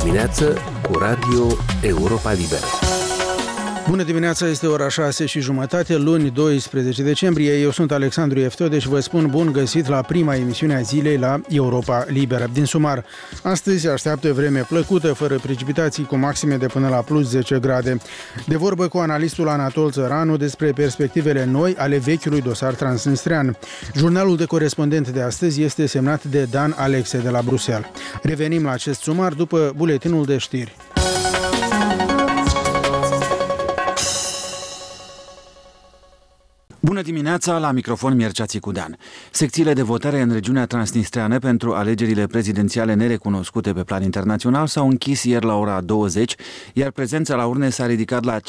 dimineață cu Radio Europa Liberă. Bună dimineața, este ora 6:30, luni 12 decembrie. Eu sunt Alexandru Eftode și vă spun bun găsit la prima emisiune a zilei la Europa Liberă. Din sumar, astăzi așteaptă vreme plăcută, fără precipitații, cu maxime de până la plus 10 grade. De vorbă cu analistul Anatol Țăranu despre perspectivele noi ale vechiului dosar transnistrean. Jurnalul de corespondent de astăzi este semnat de Dan Alexe de la Bruxelles. Revenim la acest sumar după buletinul de știri. Bună dimineața, la microfon Mircea Țicudean. Secțiile de votare în regiunea transnistreană pentru alegerile prezidențiale nerecunoscute pe plan internațional s-au închis ieri la ora 20, iar prezența la urne s-a ridicat la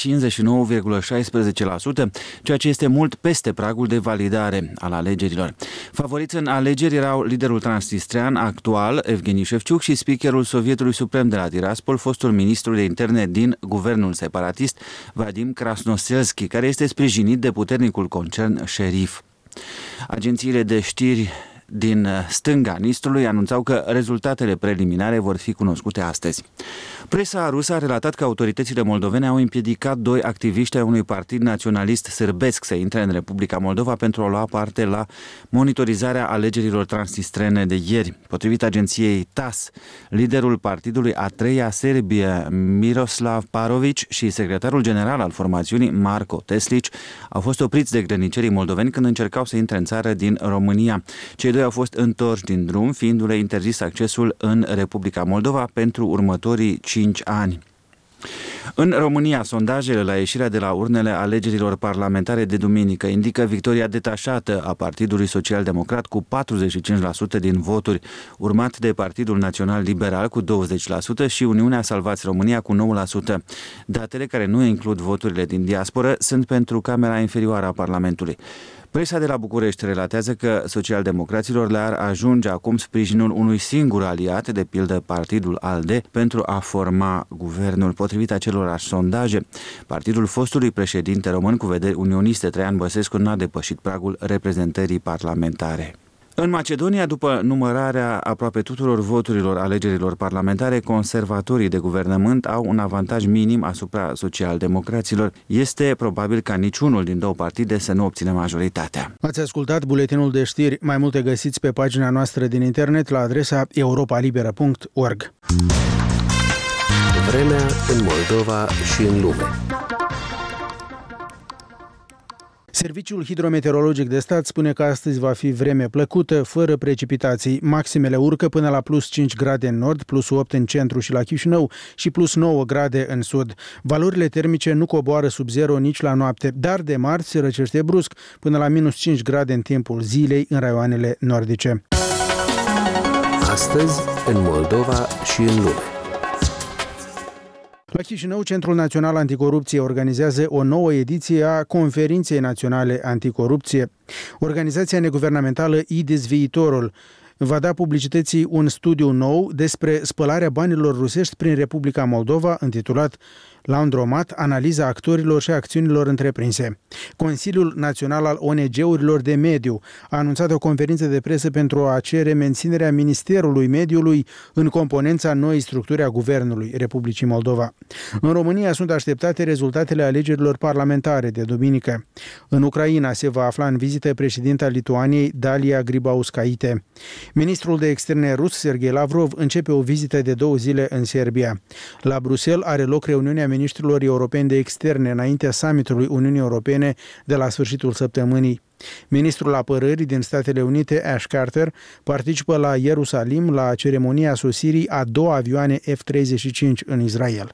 59,16%, ceea ce este mult peste pragul de validare al alegerilor. Favoriți în alegeri erau liderul transnistrean actual, Evgeni Șefciuc, și speakerul Sovietului Suprem de la Tiraspol, fostul ministru de interne din guvernul separatist, Vadim Krasnoselski, care este sprijinit de puternicul concern Șerif. Agențiile de știri din stânga Nistrului anunțau că rezultatele preliminare vor fi cunoscute astăzi. Presa rusă a relatat că autoritățile moldovene au împiedicat 2 activiști ai unui partid naționalist sârbesc să intre în Republica Moldova pentru a lua parte la monitorizarea alegerilor transnistrene de ieri. Potrivit agenției TASS, liderul partidului a 3-a Serbie, Miroslav Parović, și secretarul general al formațiunii, Marko Teslić, au fost opriți de grănicerii moldoveni când încercau să intre în țară din România. Cei 2 au fost întorși din drum, fiindu-le interzis accesul în Republica Moldova pentru următorii 5 ani. În România, sondajele la ieșirea de la urnele alegerilor parlamentare de duminică indică victoria detașată a Partidului Social-Democrat cu 45% din voturi, urmat de Partidul Național Liberal cu 20% și Uniunea Salvați România cu 9%. Datele, care nu includ voturile din diasporă, sunt pentru Camera Inferioară a Parlamentului. Presa de la București relatează că socialdemocraților le-ar ajunge acum sprijinul unui singur aliat, de pildă Partidul ALDE, pentru a forma guvernul. Potrivit acelorași sondaje, partidul fostului președinte român cu vederi unioniste, Traian Băsescu, n-a depășit pragul reprezentării parlamentare. În Macedonia, după numărarea aproape tuturor voturilor alegerilor parlamentare, conservatorii de guvernământ au un avantaj minim asupra socialdemocraților. Este probabil ca niciunul din 2 partide să nu obțină majoritatea. Ați ascultat buletinul de știri. Mai multe găsiți pe pagina noastră din internet la adresa europalibera.org. Vremea în Moldova și în lume. Serviciul Hidrometeorologic de Stat spune că astăzi va fi vreme plăcută, fără precipitații. Maximele urcă până la plus 5 grade în nord, plus 8 în centru și la Chișinău și plus 9 grade în sud. Valorile termice nu coboară sub 0 nici la noapte, dar de marți se răcește brusc până la minus 5 grade în timpul zilei în raioanele nordice. Astăzi, în Moldova și în lume. La Chișinău, Centrul Național Anticorupție organizează o nouă ediție a Conferinței Naționale Anticorupție. Organizația neguvernamentală IDIS Viitorul va da publicității un studiu nou despre spălarea banilor rusești prin Republica Moldova, intitulat Laundromat, analiza actorilor și acțiunilor întreprinse. Consiliul Național al ONG-urilor de mediu a anunțat o conferință de presă pentru a cere menținerea Ministerului Mediului în componența noii structuri a Guvernului Republicii Moldova. În România sunt așteptate rezultatele alegerilor parlamentare de duminică. În Ucraina se va afla în vizită președinta Lituaniei, Dalia Grybauskaite. Ministrul de Externe rus, Sergei Lavrov, începe o vizită de 2 zile în Serbia. La Bruxelles are loc reuniunea ministrilor europeni de externe înaintea summitului Uniunii Europene de la sfârșitul săptămânii. Ministrul Apărării din Statele Unite, Ash Carter, participă la Ierusalim la ceremonia sosirii a 2 avioane F-35 în Israel.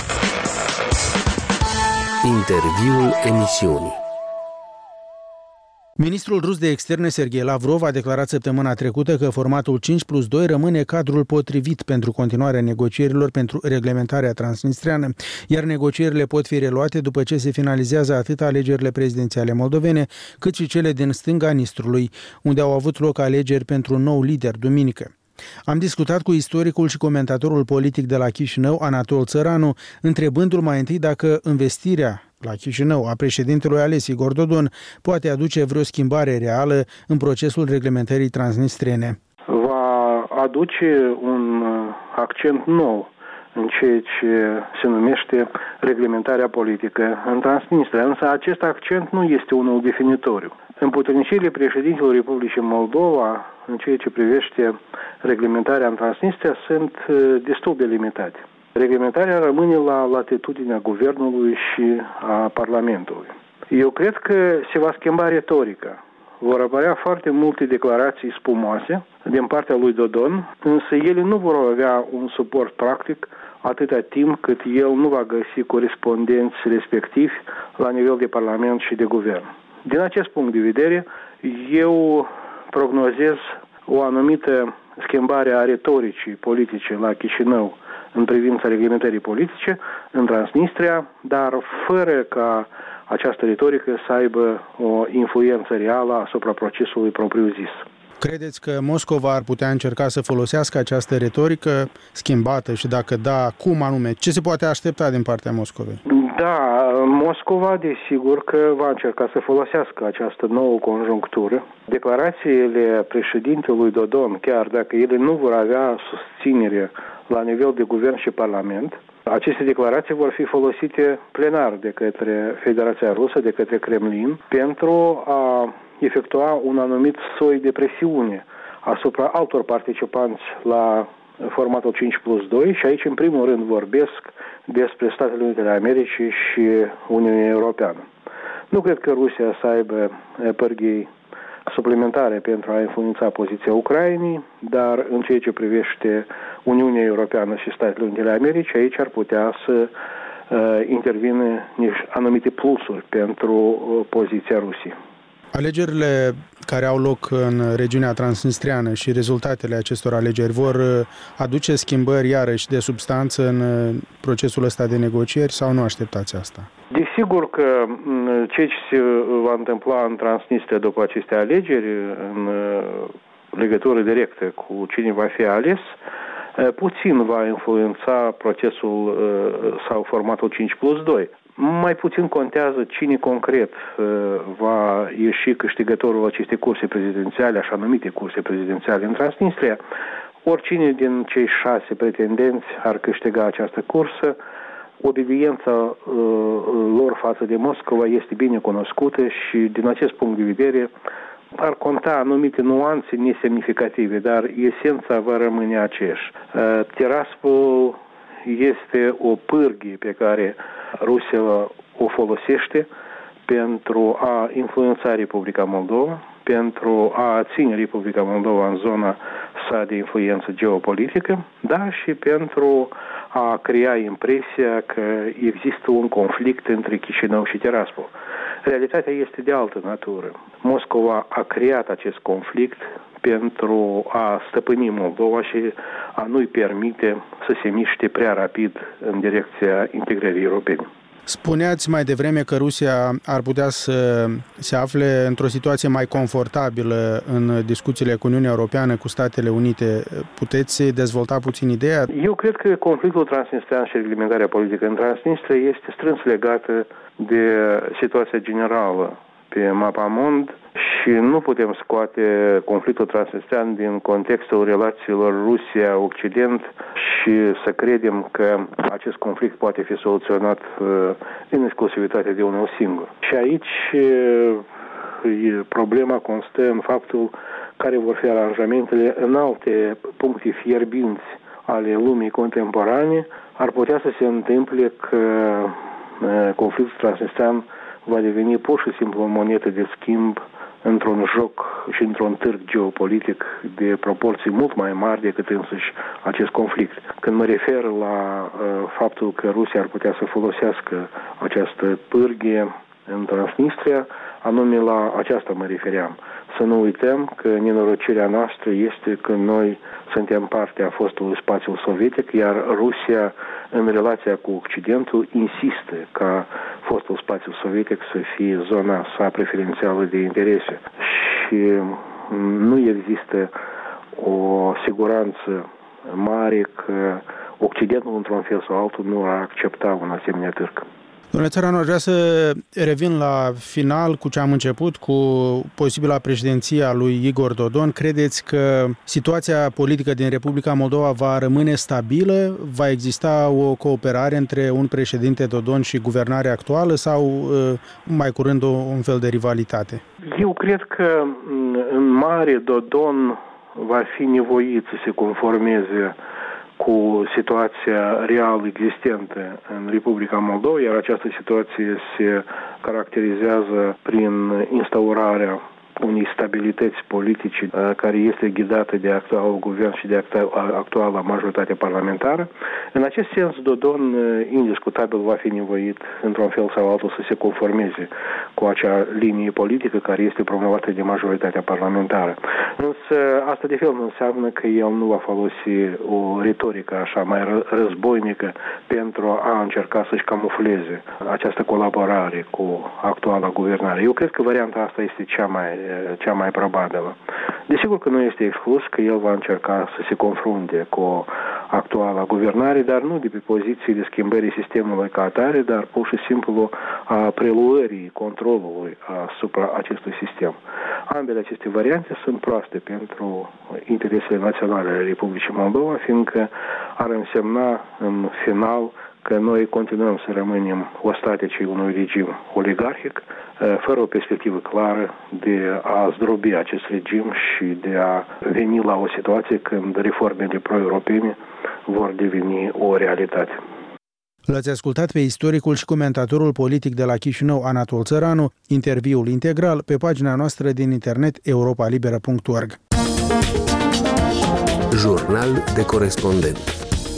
Interviul emisiunii. Ministrul rus de externe Sergei Lavrov a declarat săptămâna trecută că formatul 5+2 rămâne cadrul potrivit pentru continuarea negocierilor pentru reglementarea transnistreană, iar negocierile pot fi reluate după ce se finalizează atât alegerile prezidențiale moldovene, cât și cele din stânga Nistrului, unde au avut loc alegeri pentru un nou lider duminică. Am discutat cu istoricul și comentatorul politic de la Chișinău, Anatol Țăranu, întrebându-l mai întâi dacă investirea la Chișinău a președintelui ales Igor Dodon poate aduce vreo schimbare reală în procesul reglementării transnistrene. Va aduce un accent nou în ceea ce se numește reglementarea politică în Transnistria. Însă acest accent nu este unul definitoriu. Împuterniциrile președintelui Republicii Moldova în ceea ce privește reglementarea în Transnistria sunt destul de limitate. Reglementarea rămâne la latitudinea guvernului și a Parlamentului. Eu cred că se va schimba retorica. Vor apărea foarte multe declarații spumoase din partea lui Dodon, însă ele nu vor avea un suport practic atâta timp cât el nu va găsi corespondenți respectivi la nivel de Parlament și de Guvern. Din acest punct de vedere, eu prognozez o anumită schimbare a retoricii politice la Chișinău în privința reglementării politice în Transnistria, dar fără ca această retorică să aibă o influență reală asupra procesului propriu-zis. Credeți că Moscova ar putea încerca să folosească această retorică schimbată și dacă da, cum anume? Ce se poate aștepta din partea Moscovei? Da, Moscova desigur că va încerca să folosească această nouă conjunctură. Declarațiile președintelui Dodon, chiar dacă ele nu vor avea susținere la nivel de guvern și parlament, aceste declarații vor fi folosite plenar de către Federația Rusă, de către Kremlin, pentru a efectua un anumit soi de presiune asupra altor participanți la formatul 5+2 și aici în primul rând vorbesc despre Statele Unite ale Americii și Uniunea Europeană. Nu cred că Rusia să aibă pârghii suplimentare pentru a influența poziția Ucrainei, dar în ceea ce privește Uniunea Europeană și Statele Unite ale Americii, aici ar putea să intervină niște anumite plusuri pentru poziția Rusiei. Alegerile care au loc în regiunea transnistriană și rezultatele acestor alegeri vor aduce schimbări iarăși de substanță în procesul ăsta de negocieri sau nu așteptați asta? Desigur că ce se va întâmpla în Transnistria după aceste alegeri, în legătură directă cu cine va fi ales, puțin va influența procesul sau formatul 5+2. Mai puțin contează cine concret va ieși câștigătorul acestei curse prezidențiale, așa numite curse prezidențiale în Transnistria. Oricine din cei 6 pretendenți ar câștiga această cursă, obediența lor față de Moscova este bine cunoscută și din acest punct de vedere ar conta anumite nuanțe nesemnificative, dar esența va rămâne aceeași. Tiraspol este o pârghie pe care Rusia o folosește pentru a influența Republica Moldova, pentru a ține Republica Moldova în zona sa de influență geopolitică, dar și pentru a crea impresia că există un conflict între Chișinău și Tiraspol. Realitatea este de altă natură. Moscova a creat acest conflict pentru a stăpâni Moldova și a nu-i permite să se miște prea rapid în direcția integrării europene. Spuneați mai devreme că Rusia ar putea să se afle într-o situație mai confortabilă în discuțiile cu Uniunea Europeană, cu Statele Unite. Puteți dezvolta puțin ideea? Eu cred că conflictul transnistrian și reglementarea politică în Transnistria este strâns legată de situația generală pe mapamond și nu putem scoate conflictul transnistrian din contextul relațiilor Rusia-Occident și să credem că acest conflict poate fi soluționat în exclusivitate de unul singur. Și aici problema constă în faptul care vor fi aranjamentele în alte puncte fierbinți ale lumii contemporane. Ar putea să se întâmple că conflictul transnistrian va deveni pur și simplu o monedă de schimb într-un joc și într-un târg geopolitic de proporții mult mai mari decât însuși acest conflict. Când mă refer la faptul că Rusia ar putea să folosească această pârghie în Transnistria, anume la aceasta mă refeream. Să nu uităm că nenorocirea noastră este că noi suntem parte a fostului spațiu sovietic, iar Rusia, în relația cu Occidentul, insistă ca fostul spațiu sovietic să fie zona sa preferențială de interese. Și nu există o siguranță mare că Occidentul, într-un fel sau altul, nu ar accepta un asemenea târg. Domnule Țăranu, aș vrea să revin la final cu ce am început, cu posibila președinție a lui Igor Dodon. Credeți că situația politică din Republica Moldova va rămâne stabilă? Va exista o cooperare între un președinte Dodon și guvernarea actuală sau mai curând un fel de rivalitate? Eu cred că în mare Dodon va fi nevoit să se conformeze cu situația reală existentă în Republica Moldova, iar această situație se caracterizează prin instaurarea unei stabilități politice care este ghidată de actualul guvern și de actuala majoritate parlamentară. În acest sens, Dodon indiscutabil va fi nevoit într-un fel sau altul să se conformeze cu acea linie politică care este promovată de majoritatea parlamentară. Însă asta de fel nu înseamnă că el nu va folosi o retorică așa mai războinică pentru a încerca să-și camufleze această colaborare cu actuala guvernare. Eu cred că varianta asta este cea mai probabilă. Desigur că nu este exclus că el va încerca să se confrunte cu actuala guvernare, dar nu de pe poziții de schimbării sistemului ca atare, dar pur și simplu a preluării controlului asupra acestui sistem. Ambele aceste variante sunt proaste pentru interesele naționale ale Republicii Moldova, fiindcă ar însemna în final că noi continuăm să rămânem ostaticii unui regim oligarhic, fără o perspectivă clară de a zdrobi acest regim și de a veni la o situație când reformele pro-europene vor deveni o realitate. L-ați ascultat pe istoricul și comentatorul politic de la Chișinău, Anatol Țăranu, interviul integral pe pagina noastră din internet europalibera.org. Jurnal de corespondent.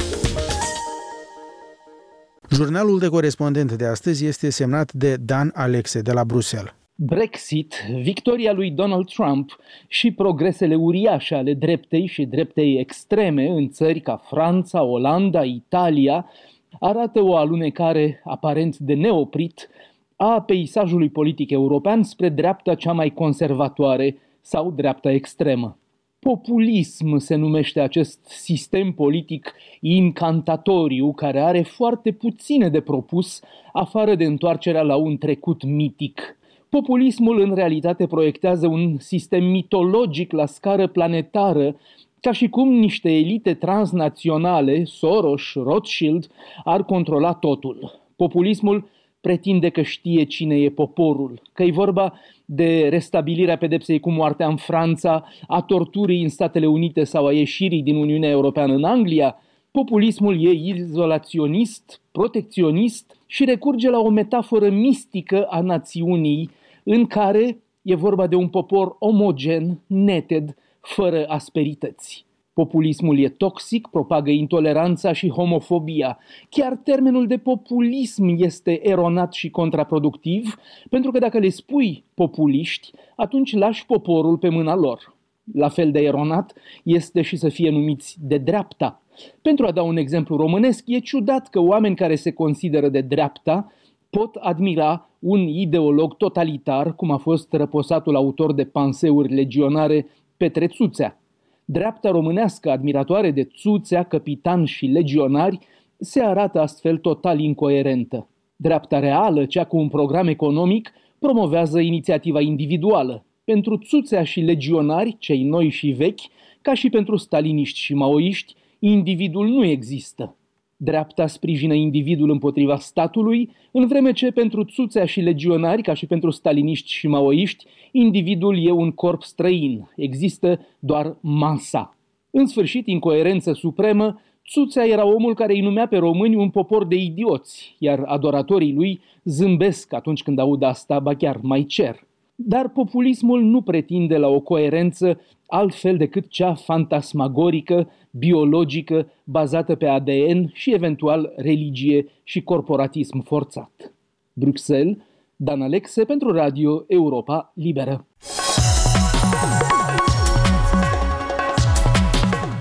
Jurnalul de corespondent de astăzi este semnat de Dan Alexe de la Bruxelles. Brexit, victoria lui Donald Trump și progresele uriașe ale dreptei și dreptei extreme în țări ca Franța, Olanda, Italia arată o alunecare aparent de neoprit a peisajului politic european spre dreapta cea mai conservatoare sau dreapta extremă. Populism se numește acest sistem politic incantatoriu care are foarte puține de propus afară de întoarcerea la un trecut mitic. Populismul în realitate proiectează un sistem mitologic la scară planetară, ca și cum niște elite transnaționale, Soros, Rothschild, ar controla totul. Populismul pretinde că știe cine e poporul, că e vorba de restabilirea pedepsei cu moartea în Franța, a torturii în Statele Unite sau a ieșirii din Uniunea Europeană în Anglia. Populismul e izolaționist, protecționist și recurge la o metaforă mistică a națiunii în care e vorba de un popor omogen, neted, fără asperități. Populismul e toxic, propagă intoleranța și homofobia. Chiar termenul de populism este eronat și contraproductiv, pentru că dacă le spui populiști, atunci lași poporul pe mâna lor. La fel de eronat este și să fie numiți de dreapta. Pentru a da un exemplu românesc, e ciudat că oameni care se consideră de dreapta pot admira un ideolog totalitar, cum a fost răposatul autor de panseuri legionare Petre Țuțea. Dreapta românească, admiratoare de Țuțea, capitan și legionari, se arată astfel total incoerentă. Dreapta reală, cea cu un program economic, promovează inițiativa individuală. Pentru Țuțea și legionari, cei noi și vechi, ca și pentru staliniști și maoiști, individul nu există. Dreapta sprijină individul împotriva statului, în vreme ce pentru Țuțea și legionari, ca și pentru staliniști și maoiști, individul e un corp străin, există doar masa. În sfârșit, incoerență supremă, Țuțea era omul care îi numea pe români un popor de idioți, iar adoratorii lui zâmbesc atunci când aud asta, ba chiar mai cer. Dar populismul nu pretinde la o coerență altfel decât cea fantasmagorică, biologică, bazată pe ADN și eventual religie și corporatism forțat. Bruxelles, Dan Alexe pentru Radio Europa Liberă.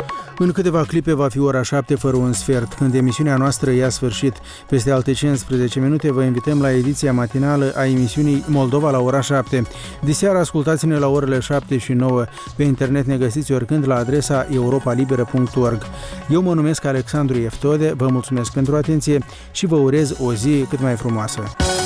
În câteva clipe va fi ora 7 fără un sfert. Când emisiunea noastră ia sfârșit, peste alte 15 minute vă invităm la ediția matinală a emisiunii Moldova la ora 7. Diseară ascultați-ne la orele 7 și 9. Pe internet ne găsiți oricând la adresa europalibera.org. Eu mă numesc Alexandru Eftode, vă mulțumesc pentru atenție și vă urez o zi cât mai frumoasă.